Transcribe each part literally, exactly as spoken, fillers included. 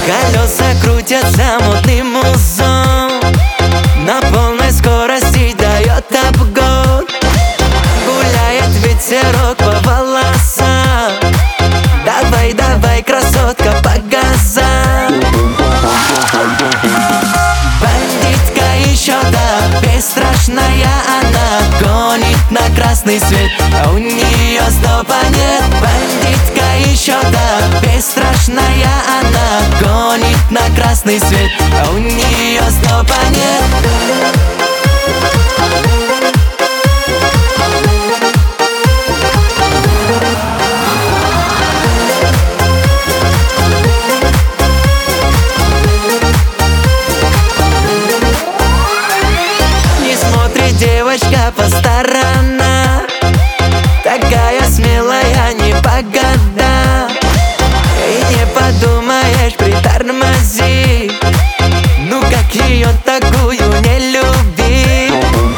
Колеса крутятся модным узлом, на полной скорости дает обгон. Гуляет ветерок по волосам, давай, давай, красотка, по газам. Бандитка еще та бесстрашная, она гонит на красный свет, а у нее стопа нет. Бандитка еще та бесстрашная, она гонит на красный свет, а у нее стопа нет. Девочка по сторонам, такая смелая, не по годам. И не подумаешь, притормози, ну как ее такую не люби.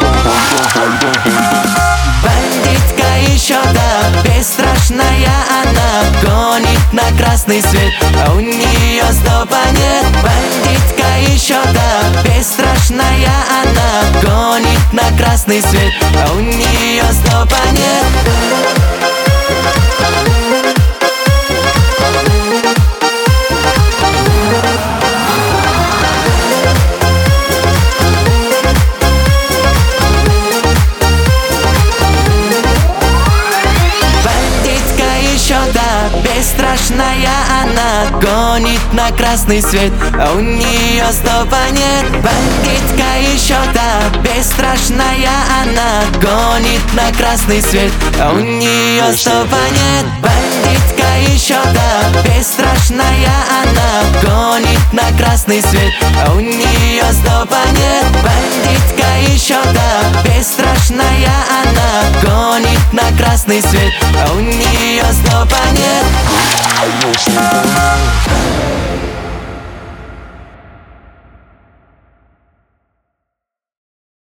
Бандитка еще та бесстрашная, она гонит на красный свет, а у нее стопа нет. Бандитка еще та бесстрашная, она гонит на красный свет, а у нее стопа нет. Бесстрашная, она гонит на красный свет, а у нее стопа нет. Бандитка еще та бесстрашная, она гонит на красный свет, а у нее стопа нет. Бандитка еще та бесстрашная, она гонит на красный свет, а у нее стопа нет. Бандитка еще та бесстрашная, она гонит на красный свет, а у нее стопа нет.